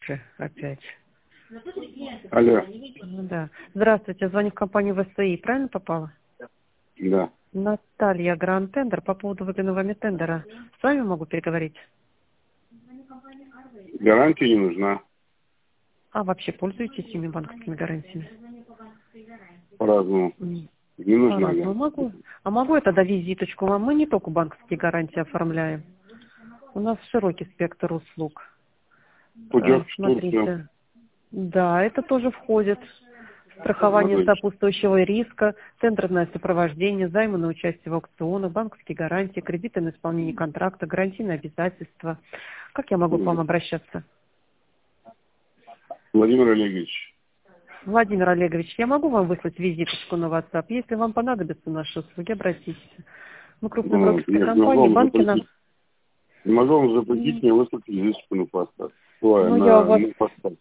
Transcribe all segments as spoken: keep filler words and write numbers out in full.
опять. Алло. Ну да. Здравствуйте, звоню в компанию ВСИ. Правильно попала? Да. Наталья Гранд Тендер по поводу выданного вами тендера. С вами могу переговорить? Гарантия не нужна. А вообще пользуетесь ими банковскими гарантиями? По-разному. М, Не нужна По-разному. гарантия. Могу. А могу я тогда визиточку вам? Мы не только банковские гарантии оформляем. У нас широкий спектр услуг. Э, Путевки в Турцию. Смотрите. Да, это тоже входит. Страхование Отлично. сопутствующего риска, тендерное сопровождение, займы на участие в аукционах, банковские гарантии, кредиты на исполнение контракта, гарантийные обязательства. Как я могу к вам Мгм. обращаться? Владимир Олегович. Владимир Олегович, я могу вам выслать визиточку на WhatsApp? Если вам понадобятся наши услуги, обратитесь. Мы крупная Ну, брокерская я не могу компания, вам банки нам... запретить. Не могу вам запретить М, мне выслать визитку на паспорт. Ой, Ну, я у на, вас на паспорт.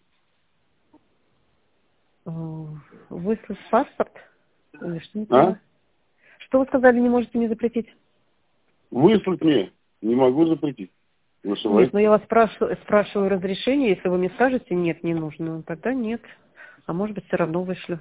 э, выслать паспорт? Или что не А? поняла? Что вы сказали, не можете мне запретить? Выслать мне. Не могу запретить. Нет, Высылайте. ну я вас спрашиваю, спрашиваю разрешение, если вы мне скажете, нет, не нужно, ну, тогда нет. А может быть, все равно вышлю.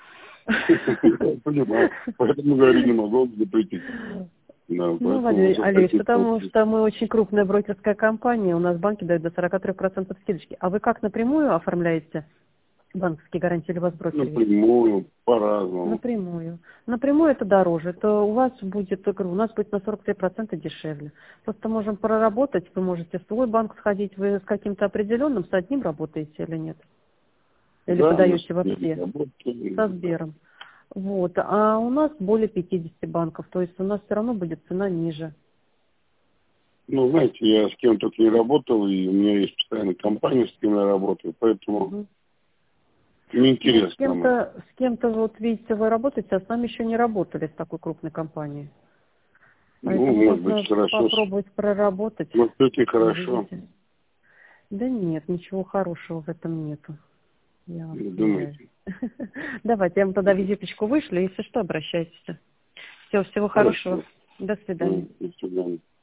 Я понимаю. Поэтому говорю, не могу вам запретить. Да, Ну, поэтому Владимир Олегович, захотите. потому что мы очень крупная брокерская компания, у нас банки дают до сорок три процента скидочки. А вы как напрямую оформляете банковские гарантии или у вас брокер есть? Напрямую, по-разному. Напрямую. Напрямую это дороже. Это у вас будет, я говорю, у нас будет на сорок три процента дешевле. Просто можем проработать, вы можете в свой банк сходить, вы с каким-то определенным, с одним работаете или нет? Или Да, мы подаете с во ними все? Со работаем. Сбером. Вот. А у нас более пятидесяти банков, то есть у нас все равно будет цена ниже. Ну, знаете, я с кем только не работал, и у меня есть постоянно компания, с кем я работаю, поэтому Мгм. Ну, с неинтересно нам. кем-то, с кем-то, вот видите, вы работаете, а с нами еще не работали, с такой крупной компанией. Ну, Поэтому может быть, можно хорошо. попробовать проработать. Может быть, и хорошо. Увидите. Да нет, ничего хорошего в этом нету. Я вас Не уверяю. думаете? Давайте, я вам тогда визиточку вышлю, если что, обращайтесь. Всего, всего хорошего. Хорошо. До свидания. Ну, до свидания.